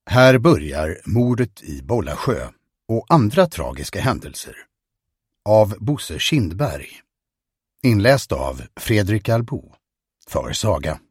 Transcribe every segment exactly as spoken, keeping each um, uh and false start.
Här börjar mordet i Bollasjö och andra tragiska händelser av Bosse Kindberg. Inläst av Fredrik Albo för Saga.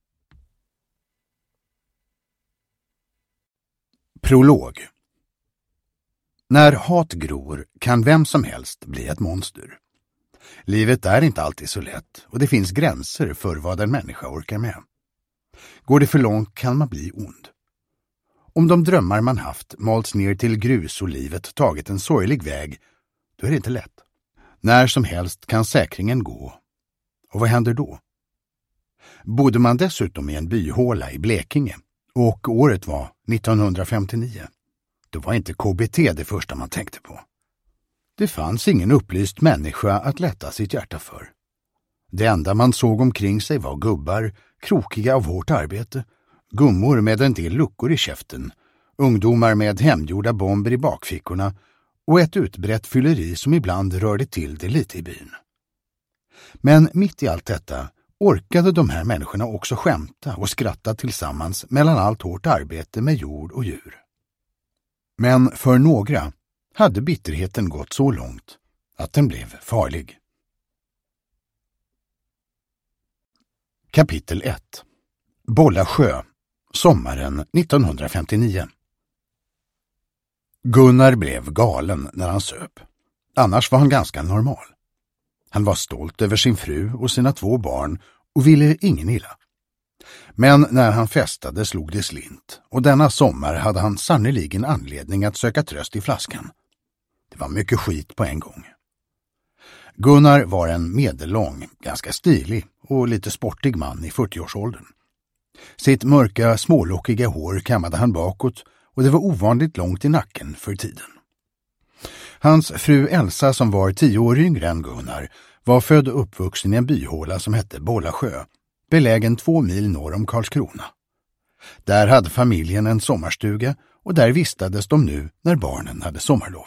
Prolog. När hat gror kan vem som helst bli ett monster. Livet är inte alltid så lätt och det finns gränser för vad en människa orkar med. Går det för långt kan man bli ond. Om de drömmar man haft malts ner till grus och livet tagit en sorglig väg, då är det inte lätt. När som helst kan säkringen gå. Och vad händer då? Bodde man dessutom i en byhåla i Blekinge och året var nittonhundrafemtionio, då var inte K B T det första man tänkte på. Det fanns ingen upplyst människa att lätta sitt hjärta för. Det enda man såg omkring sig var gubbar, krokiga av hårt arbete, gummor med en del luckor i käften, ungdomar med hemgjorda bomber i bakfickorna och ett utbrett fylleri som ibland rörde till det lite i byn. Men mitt i allt detta orkade de här människorna också skämta och skratta tillsammans mellan allt hårt arbete med jord och djur. Men för några hade bitterheten gått så långt att den blev farlig. Kapitel ett. Bollasjö, sommaren nittonhundrafemtionio. Gunnar blev galen när han söp. Annars var han ganska normal. Han var stolt över sin fru och sina två barn och ville ingen illa. Men när han festade slog det slint och denna sommar hade han sannoliken anledning att söka tröst i flaskan. Det var mycket skit på en gång. Gunnar var en medellång, ganska stilig och lite sportig man i fyrtioårsåldern. Sitt mörka, smålockiga hår kammade han bakåt och det var ovanligt långt i nacken för tiden. Hans fru Elsa, som var tio år yngre än Gunnar, var född och uppvuxen i en byhåla som hette Bollasjö, belägen två mil norr om Karlskrona. Där hade familjen en sommarstuga och där vistades de nu när barnen hade sommarlov.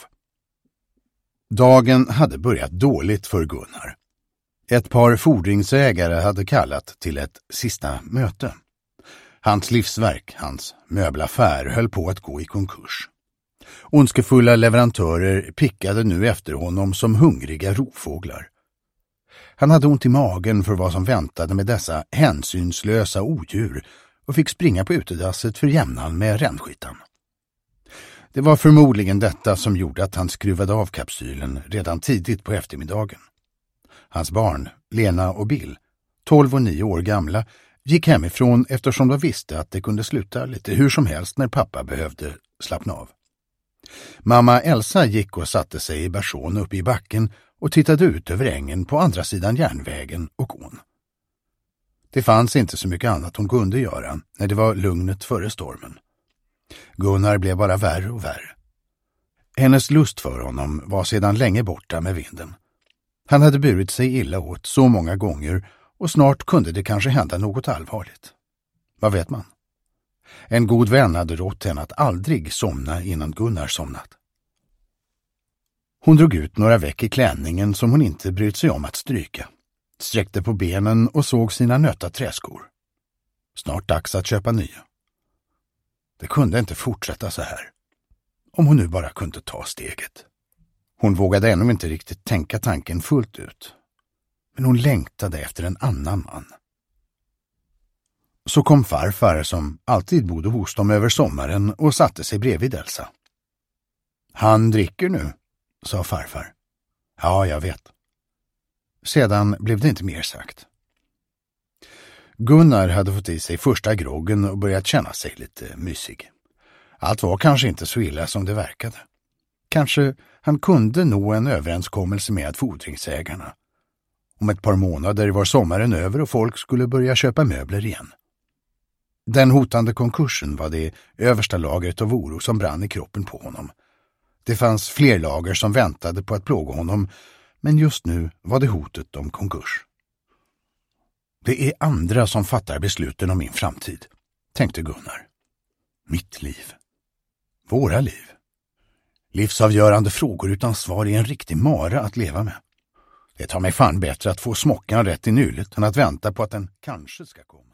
Dagen hade börjat dåligt för Gunnar. Ett par fordringsägare hade kallat till ett sista möte. Hans livsverk, hans möbelaffär, höll på att gå i konkurs. Ondskefulla leverantörer pickade nu efter honom som hungriga rovfåglar. Han hade ont i magen för vad som väntade med dessa hänsynslösa odjur och fick springa på utedasset för jämnan med rännskitan. Det var förmodligen detta som gjorde att han skruvade av kapsylen redan tidigt på eftermiddagen. Hans barn, Lena och Bill, tolv och nio år gamla, gick hemifrån eftersom de visste att det kunde sluta lite hur som helst när pappa behövde slappna av. Mamma Elsa gick och satte sig i bärson uppe i backen och tittade ut över ängen på andra sidan järnvägen och ån. Det fanns inte så mycket annat hon kunde göra när det var lugnet före stormen. Gunnar blev bara värre och värre. Hennes lust för honom var sedan länge borta med vinden. Han hade burit sig illa åt så många gånger och snart kunde det kanske hända något allvarligt. Vad vet man? En god vän hade rått henne att aldrig somna innan Gunnar somnat. Hon drog ut några veck i klänningen som hon inte brytt sig om att stryka. Sträckte på benen och såg sina nötta träskor. Snart dags att köpa nya. Det kunde inte fortsätta så här. Om hon nu bara kunde ta steget. Hon vågade ännu inte riktigt tänka tanken fullt ut. Men hon längtade efter en annan man. Så kom farfar som alltid bodde hos dem över sommaren och satte sig bredvid Elsa. Han dricker nu, sa farfar. Ja, jag vet. Sedan blev det inte mer sagt. Gunnar hade fått i sig första groggen och börjat känna sig lite mysig. Allt var kanske inte så illa som det verkade. Kanske han kunde nå en överenskommelse med fordringsägarna. Om ett par månader var sommaren över och folk skulle börja köpa möbler igen. Den hotande konkursen var det översta lagret av oro som brann i kroppen på honom. Det fanns fler lager som väntade på att plåga honom, men just nu var det hotet om konkurs. Det är andra som fattar besluten om min framtid, tänkte Gunnar. Mitt liv. Våra liv. Livsavgörande frågor utan svar är en riktig mara att leva med. Det tar mig fan bättre att få smockan rätt i nyllet än att vänta på att den kanske ska komma.